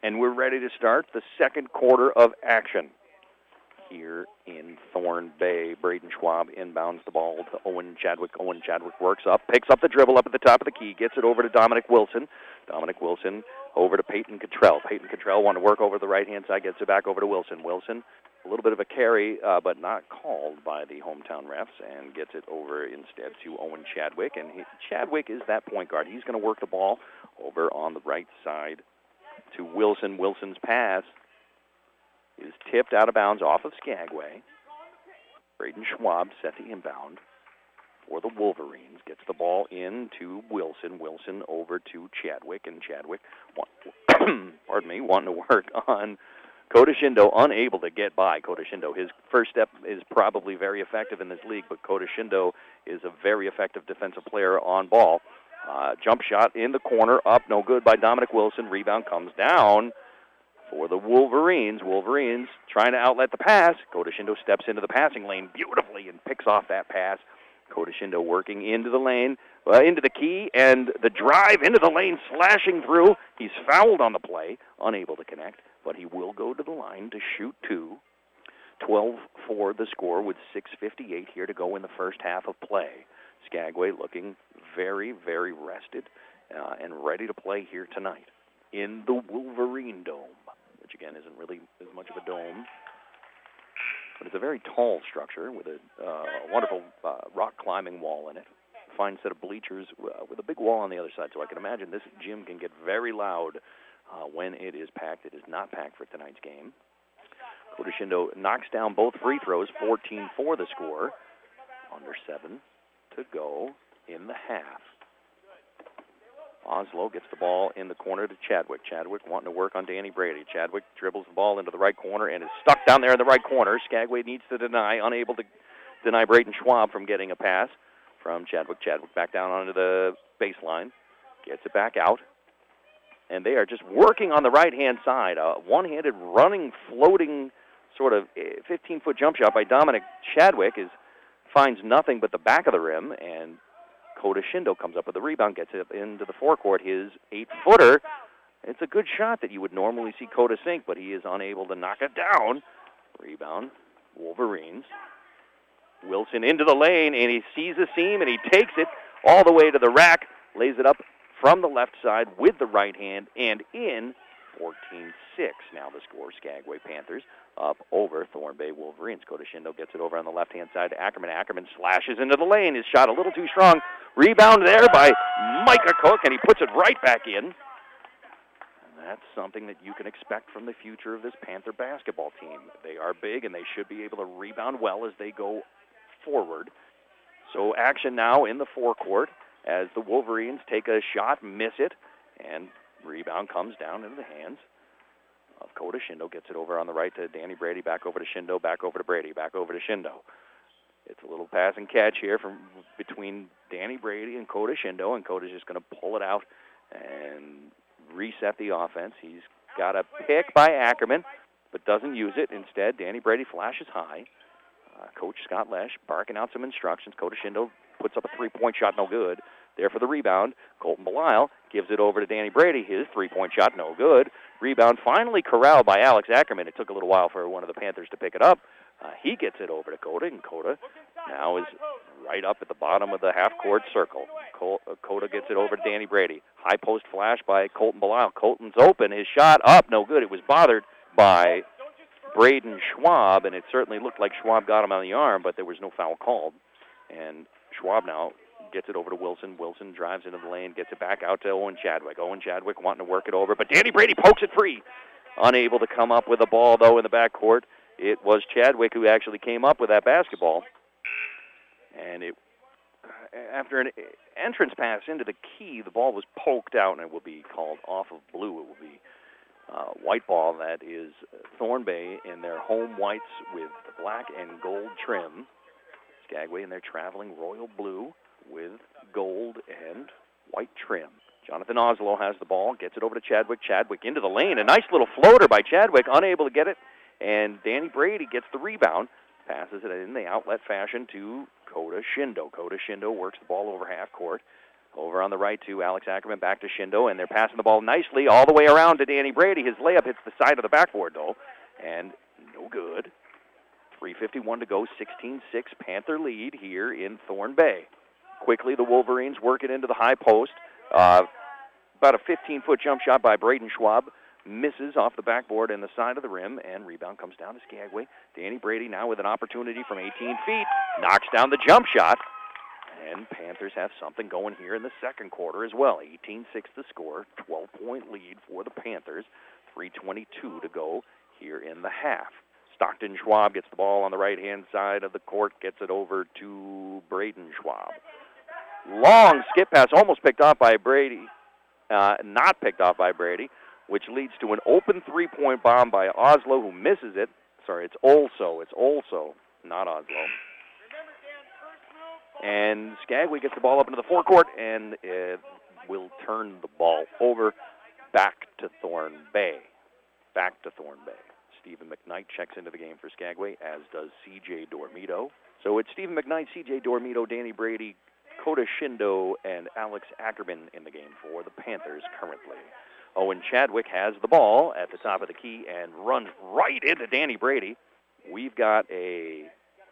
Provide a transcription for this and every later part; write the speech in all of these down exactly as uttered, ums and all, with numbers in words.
And we're ready to start the second quarter of action here in Thorn Bay. Braden Schwab inbounds the ball to Owen Chadwick. Owen Chadwick works up, picks up the dribble up at the top of the key, gets it over to Dominic Wilson. Dominic Wilson over to Peyton Cottrell. Peyton Cottrell wanted to work over the right-hand side, gets it back over to Wilson. Wilson, a little bit of a carry, uh, but not called by the hometown refs, and gets it over instead to Owen Chadwick. And he, Chadwick is that point guard. He's going to work the ball over on the right side to Wilson. Wilson's pass is tipped out of bounds off of Skagway. Braden Schwab set the inbound for the Wolverines. Gets the ball in to Wilson. Wilson over to Chadwick, and Chadwick, want, pardon me, wanting to work on Kota Shindo, unable to get by Kota Shindo. His first step is probably very effective in this league, but Kota Shindo is a very effective defensive player on ball. Uh, jump shot in the corner, up, no good by Dominic Wilson. Rebound comes down for the Wolverines. Wolverines trying to outlet the pass. Kota Shindo steps into the passing lane beautifully and picks off that pass. Kota Shindo working into the lane, uh, into the key, and the drive into the lane, slashing through. He's fouled on the play, unable to connect, but he will go to the line to shoot two. twelve four the score with six fifty-eight here to go in the first half of play. Skagway looking very, very rested uh, and ready to play here tonight in the Wolverine Dome, which again isn't really as much of a dome, but it's a very tall structure with a uh, wonderful uh, rock climbing wall in it. A fine set of bleachers uh, with a big wall on the other side, so I can imagine this gym can get very loud uh, when it is packed. It is not packed for tonight's game. Kota Shindo knocks down both free throws, fourteen four the score, under seven to go in the half. Oslo gets the ball in the corner to Chadwick. Chadwick wanting to work on Danny Brady. Chadwick dribbles the ball into the right corner and is stuck down there in the right corner. Skagway needs to deny, unable to deny Braden Schwab from getting a pass from Chadwick. Chadwick back down onto the baseline, gets it back out. And they are just working on the right-hand side. A one-handed running, floating sort of fifteen-foot jump shot by Dominic Chadwick is finds nothing but the back of the rim, and Kota Shindo comes up with the rebound, gets it into the forecourt, his eight-footer. It's a good shot that you would normally see Kota sink, but he is unable to knock it down. Rebound, Wolverines. Wilson into the lane, and he sees a seam, and he takes it all the way to the rack, lays it up from the left side with the right hand, and in fourteen six. Now the score, Skagway Panthers up over Thorn Bay Wolverines. Kota Shindo gets it over on the left-hand side to Ackerman. Ackerman slashes into the lane. His shot a little too strong. Rebound there by Micah Cook, and he puts it right back in. And that's something that you can expect from the future of this Panther basketball team. They are big, and they should be able to rebound well as they go forward. So action now in the forecourt as the Wolverines take a shot, miss it, and rebound comes down into the hands of Kota Shindo. Gets it over on the right to Danny Brady, back over to Shindo, back over to Brady, back over to Shindo. It's a little pass and catch here from between Danny Brady and Kota Shindo, and Kota's just going to pull it out and reset the offense. He's got a pick by Ackerman, but doesn't use it. Instead, Danny Brady flashes high. Uh, Coach Scott Lesh barking out some instructions. Kota Shindo puts up a three-point shot, no good. There for the rebound, Colton Belisle gives it over to Danny Brady. His three-point shot, no good. Rebound finally corralled by Alex Ackerman. It took a little while for one of the Panthers to pick it up. Uh, he gets it over to Kota, and Kota now is right up at the bottom of the half-court circle. Col- uh, Kota gets it over to Danny Brady. High post flash by Colton Belisle. Colton's open. His shot up, no good. It was bothered by Braden Schwab, and it certainly looked like Schwab got him on the arm, but there was no foul called. And Schwab now gets it over to Wilson. Wilson drives into the lane, gets it back out to Owen Chadwick. Owen Chadwick wanting to work it over, but Danny Brady pokes it free. Unable to come up with the ball, though, in the backcourt. It was Chadwick who actually came up with that basketball. And it, after an entrance pass into the key, the ball was poked out, and it will be called off of blue. It will be uh, white ball. That is Thorn Bay in their home whites with black and gold trim. Skagway in their traveling royal blue with gold and white trim. Jonathan Oslo has the ball, gets it over to Chadwick. Chadwick into the lane. A nice little floater by Chadwick, unable to get it. And Danny Brady gets the rebound, passes it in the outlet fashion to Kota Shindo. Kota Shindo works the ball over half court. Over on the right to Alex Ackerman, back to Shindo, and they're passing the ball nicely all the way around to Danny Brady. His layup hits the side of the backboard, though, and no good. three fifty-one to go, sixteen six Panther lead here in Thorn Bay. Quickly, the Wolverines work it into the high post. Uh, about a fifteen-foot jump shot by Braden Schwab. Misses off the backboard and the side of the rim, and rebound comes down to Skagway. Danny Brady now with an opportunity from eighteen feet. Knocks down the jump shot. And Panthers have something going here in the second quarter as well. eighteen six the score, twelve-point lead for the Panthers. three twenty-two to go here in the half. Stockton Schwab gets the ball on the right-hand side of the court, gets it over to Braden Schwab. Long skip pass, almost picked off by Brady. Uh, not picked off by Brady, which leads to an open three-point bomb by Oslo, who misses it. Sorry, it's also. It's also, not Oslo. And Skagway gets the ball up into the forecourt and it will turn the ball over back to Thorn Bay. Back to Thorn Bay. Stephen McKnight checks into the game for Skagway, as does C J Dormito. So it's Stephen McKnight, C J Dormito, Danny Brady, Kota Shindo, and Alex Ackerman in the game for the Panthers currently. Owen Chadwick has the ball at the top of the key and runs right into Danny Brady. We've got a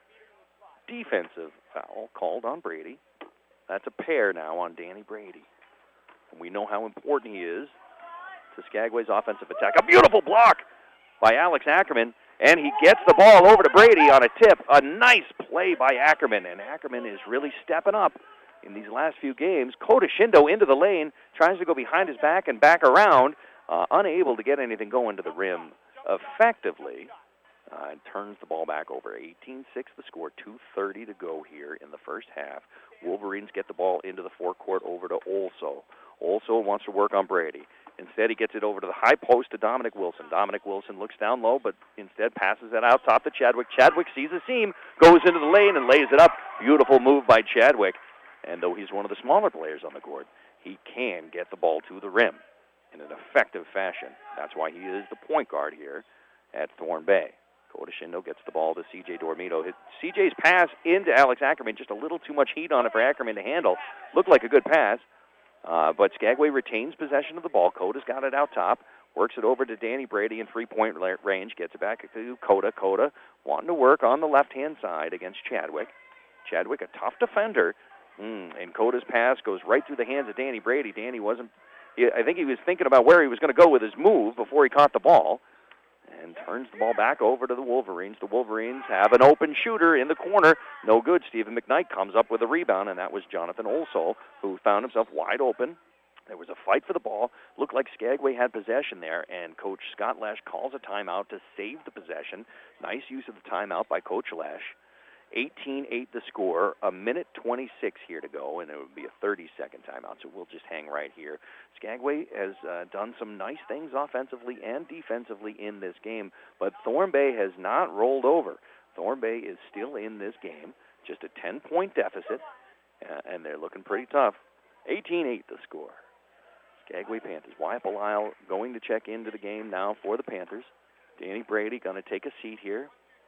defensive foul called on Brady. That's a pair now on Danny Brady. And we know how important he is to Skagway's offensive attack. A beautiful block by Alex Ackerman, and he gets the ball over to Brady on a tip. A nice play by Ackerman, and Ackerman is really stepping up in these last few games. Kota Shindo into the lane, tries to go behind his back and back around, uh, unable to get anything going to the rim effectively. Uh, and turns the ball back over. eighteen six the score, two thirty to go here in the first half. Wolverines get the ball into the forecourt over to Olso. Olso wants to work on Brady. Instead, he gets it over to the high post to Dominic Wilson. Dominic Wilson looks down low, but instead passes it out top to Chadwick. Chadwick sees a seam, goes into the lane, and lays it up. Beautiful move by Chadwick. And though he's one of the smaller players on the court, he can get the ball to the rim in an effective fashion. That's why he is the point guard here at Thorn Bay. Kota Shindo gets the ball to C J Dormito. C J's pass into Alex Ackerman, just a little too much heat on it for Ackerman to handle. Looked like a good pass, uh, but Skagway retains possession of the ball. Kota's got it out top, works it over to Danny Brady in three-point range, gets it back to Kota. Kota wanting to work on the left-hand side against Chadwick. Chadwick, a tough defender, mm, and Kota's pass goes right through the hands of Danny Brady. Danny wasn't, I think he was thinking about where he was going to go with his move before he caught the ball. And turns the ball back over to the Wolverines. The Wolverines have an open shooter in the corner. No good. Stephen McKnight comes up with a rebound, and that was Jonathan Olso, who found himself wide open. There was a fight for the ball. Looked like Skagway had possession there, and Coach Scott Lesh calls a timeout to save the possession. Nice use of the timeout by Coach Lesh. eighteen eight the score, a minute twenty-six here to go, and it would be a thirty-second timeout, so we'll just hang right here. Skagway has uh, done some nice things offensively and defensively in this game, but Thorn Bay has not rolled over. Thorn Bay is still in this game, just a ten-point deficit, uh, and they're looking pretty tough. eighteen eight the score. Skagway Panthers. Wyatt Belisle going to check into the game now for the Panthers. Danny Brady going to take a seat here.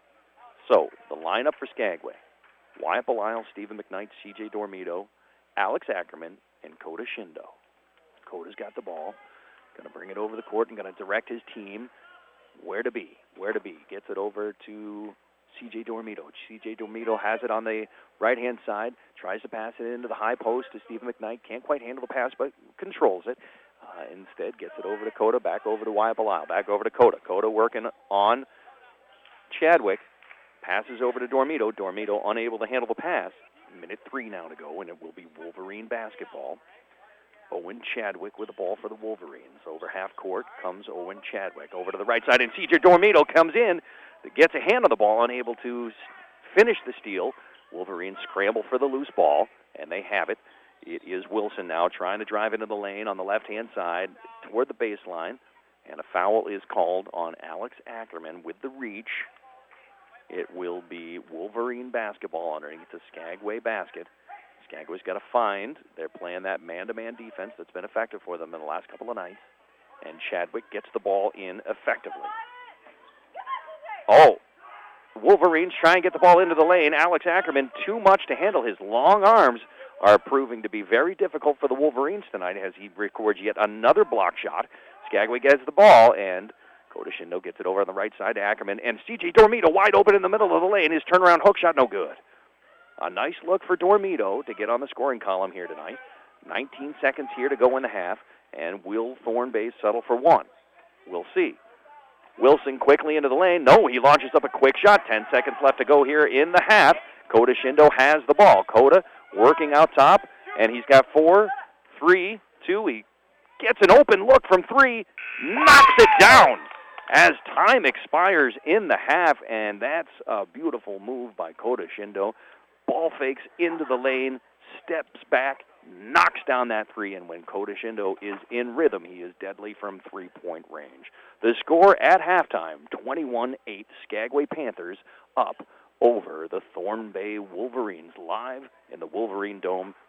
So, the lineup for Skagway: Wyatt Belisle, Stephen McKnight, C J Dormito, Alex Ackerman, and Kota Shindo. Kota's got the ball, going to bring it over the court and going to direct his team where to be, where to be. Gets it over to C J Dormito. C J Dormito has it on the right-hand side, tries to pass it into the high post to Stephen McKnight. Can't quite handle the pass, but controls it. Uh, instead, gets it over to Kota, back over to Wyatt Belisle, back over to Kota. Kota working on Chadwick. Passes over to Dormito. Dormito unable to handle the pass. Minute three now to go, and it will be Wolverine basketball. Owen Chadwick with the ball for the Wolverines. Over half court comes Owen Chadwick. Over to the right side, and C J Dormito comes in, gets a hand on the ball, unable to finish the steal. Wolverines scramble for the loose ball, and they have it. It is Wilson now trying to drive into the lane on the left-hand side toward the baseline, and a foul is called on Alex Ackerman with the reach. It will be Wolverine basketball underneath the Skagway basket. Skagway's got to find. They're playing that man-to-man defense that's been effective for them in the last couple of nights. And Chadwick gets the ball in effectively. Oh, Wolverines try and get the ball into the lane. Alex Ackerman, too much to handle. His long arms are proving to be very difficult for the Wolverines tonight as he records yet another block shot. Skagway gets the ball, and Kota Shindo gets it over on the right side to Ackerman. And C J Dormito wide open in the middle of the lane. His turnaround hook shot, no good. A nice look for Dormito to get on the scoring column here tonight. nineteen seconds here to go in the half, and will Thornbay settle for one? We'll see. Wilson quickly into the lane. No, he launches up a quick shot. Ten seconds left to go here in the half. Kota Shindo has the ball. Kota working out top, and he's got four, three, two. He gets an open look from three, knocks it down as time expires in the half, and that's a beautiful move by Kota Shindo. Ball fakes into the lane, steps back, knocks down that three, and when Kota Shindo is in rhythm, he is deadly from three-point range. The score at halftime, twenty-one eight, Skagway Panthers up over the Thornbay Wolverines, live in the Wolverine Dome